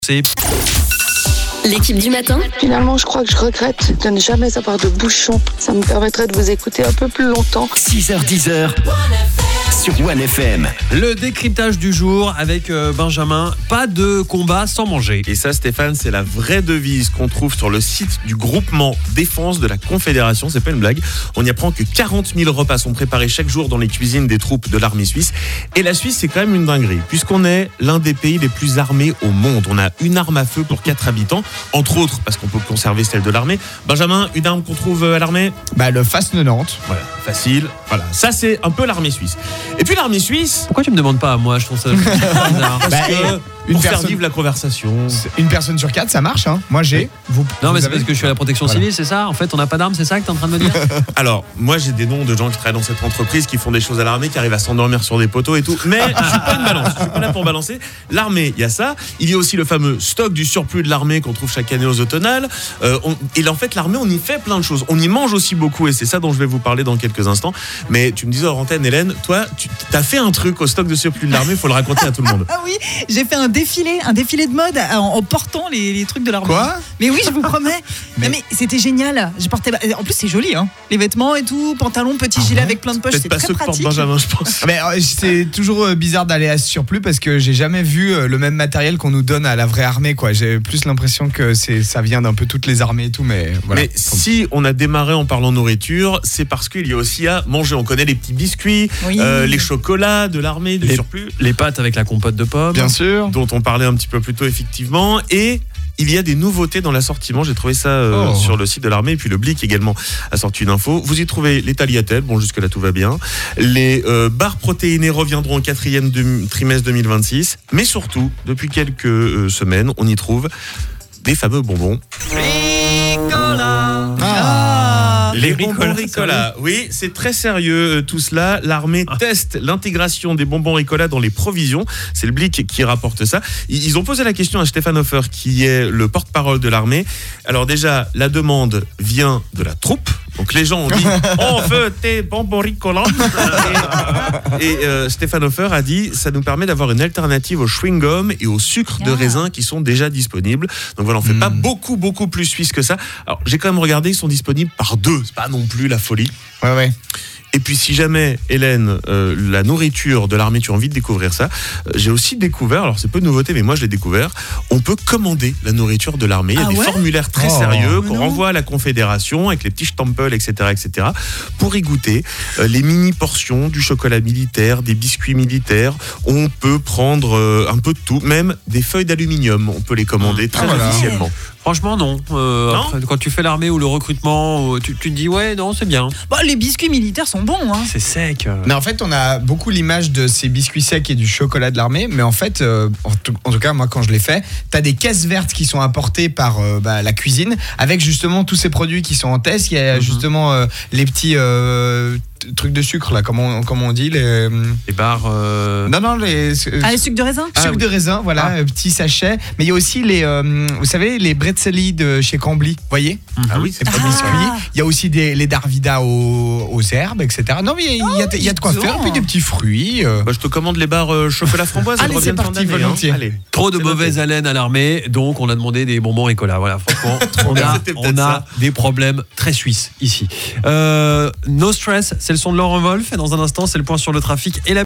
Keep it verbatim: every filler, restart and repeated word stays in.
C'est... L'équipe du matin. Finalement, je crois que je regrette de ne jamais avoir de bouchon. Ça me permettrait de vous écouter un peu plus longtemps. six heures dix sur One F M. Le décryptage du jour avec euh, Benjamin. Pas de combat sans manger. Et ça, Stéphane, c'est la vraie devise qu'on trouve sur le site du groupement défense de la Confédération. C'est pas une blague. On y apprend que quarante mille repas sont préparés chaque jour dans les cuisines des troupes de l'armée suisse. Et la Suisse, c'est quand même une dinguerie, puisqu'on est l'un des pays les plus armés au monde. On a une arme à feu pour quatre habitants, entre autres parce qu'on peut conserver celle de l'armée. Benjamin, une arme qu'on trouve à l'armée ? Bah, le F A S quatre-vingt-dix. Voilà, facile. Voilà, ça c'est un peu l'armée suisse. Et puis l'armée suisse... Pourquoi tu me demandes pas à moi ? Je trouve ça bizarre. Parce Bah, que une pour faire personne- vivre la conversation... Une personne sur quatre, ça marche, hein. Moi, j'ai. Vous, Non, vous mais c'est avez parce que je suis à la protection Voilà. civile, c'est ça ? En fait, on n'a pas d'armes, c'est ça que t'es en train de me dire ? Alors, moi j'ai des noms de gens qui travaillent dans cette entreprise, qui font des choses à l'armée, qui arrivent à s'endormir sur des poteaux et tout. Mais je suis pas une balance, je suis pas là pour balancer. L'armée, il y a ça. Il y a aussi le fameux stock du surplus de l'armée qu'on trouve chaque année aux automnales. Euh, on- et en fait, l'armée, on y fait plein de choses. On y mange aussi beaucoup et c'est ça dont je vais vous parler dans quelques instants. Mais tu me disais hors antenne, Hélène, toi, tu as fait un truc au stock de surplus de l'armée, il faut le raconter à tout le monde. Ah oui, j'ai fait un défilé, un défilé de mode en, en portant les, les trucs de l'armée. Quoi ? Mais oui, je vous promets. Mais- mais, mais c'était génial. Je portais, en plus, c'est joli, hein. Les vêtements et tout, pantalon, petit Ah gilet ouais avec plein de poches, Peut-être c'est pas très ceux que porte pratique. Benjamin, je pense. Mais euh, c'est toujours euh, bizarre d'aller à ce surplus parce que j'ai jamais vu euh, le même matériel qu'on nous donne à la vraie armée, quoi. J'ai plus l'impression que c'est ça vient d'un peu toutes les armées et tout, mais voilà. Mais si on a démarré en parlant nourriture, c'est parce qu'il y a aussi à manger. On connaît les petits biscuits, Oui. euh, les chocolats de l'armée, du Les- surplus, Les pâtes avec la compote de pommes. Bien sûr. dont on parlait un petit peu plus tôt, effectivement. Et il y a des nouveautés dans l'assortiment. J'ai trouvé ça euh, Oh. sur le site de l'armée. Et puis le Blick également a sorti une info. Vous y trouvez les tagliatelles. Bon, jusque-là, tout va bien. Les euh, barres protéinées reviendront au quatrième de- trimestre deux mille vingt-six. Mais surtout, depuis quelques euh, semaines, on y trouve des fameux bonbons. Ah. Les Ricola, bonbons Ricola. Oui, c'est très sérieux euh, tout cela. L'armée teste l'intégration des bonbons Ricola dans les provisions. C'est le Blick qui rapporte ça. Ils ils ont posé la question à Stéphane Hofer, qui est le porte-parole de l'armée. Alors déjà, la demande vient de la troupe. Donc les gens ont dit « On veut tes bonbons Ricola !» Et, et, euh, Stéphane Hofer a dit « Ça nous permet d'avoir une alternative au chewing-gum et au sucre de Ah. raisin qui sont déjà disponibles. » Donc voilà, on fait Mm. pas beaucoup, beaucoup plus suisse que ça. Alors j'ai quand même regardé, ils sont disponibles par deux. C'est pas non plus la folie. Ouais, ouais. Et puis si jamais, Hélène, euh, la nourriture de l'armée, tu as envie de découvrir ça, euh, j'ai aussi découvert, alors c'est peu de nouveauté, mais moi je l'ai découvert, on peut commander la nourriture de l'armée. Il y a Ah des ouais formulaires très Oh. sérieux Mais qu'on non. renvoie à la Confédération avec les petits stempels, et cetera, et cetera, pour y goûter euh, les mini-portions du chocolat militaire, des biscuits militaires. On peut prendre euh, un peu de tout, même des feuilles d'aluminium, on peut les commander très voilà. officiellement. Franchement, non. Euh, Non après, quand tu fais l'armée ou le recrutement, euh, tu, tu te dis, ouais, non, c'est bien. Bon, les biscuits militaires sont bons, hein. C'est sec. euh. Mais en fait, on a beaucoup l'image de ces biscuits secs et du chocolat de l'armée. Mais en fait, euh, en, tout, en tout cas, moi, quand je l'ai fait, t'as des caisses vertes qui sont apportées par euh, bah, la cuisine avec justement tous ces produits qui sont en test. Il y a Mhm. justement euh, les petits euh, t- trucs de sucre, là, comment on, comment on dit les... Les barres. euh, Non, non, les... Ah, les sucres de raisin Ah, sucre oui. de raisin, voilà, Ah. euh, petits sachets. Mais il y a aussi les, euh, vous savez, les bretzeli de chez Cambly, vous voyez, Ah oui, c'est les pas petits Ah. biscuits. Il y a aussi des, les Darvida aux, aux herbes, et cetera. Non, mais il y a, il y a- il y a de quoi dis faire, donc. puis des petits fruits. euh. Bah, je te commande les barres euh, chocolat framboise. elles Allez, c'est reviennent fin parti, d'année, hein. volontiers. Allez. Trop de C'est mauvaise noté. haleine à l'armée, donc on a demandé des bonbons Ricola. Voilà, franchement, on bien, a, c'était peut-être on a ça. des problèmes très suisses ici. Euh, no stress, c'est le son de Laurent Wolf. Et dans un instant, c'est le point sur le trafic et la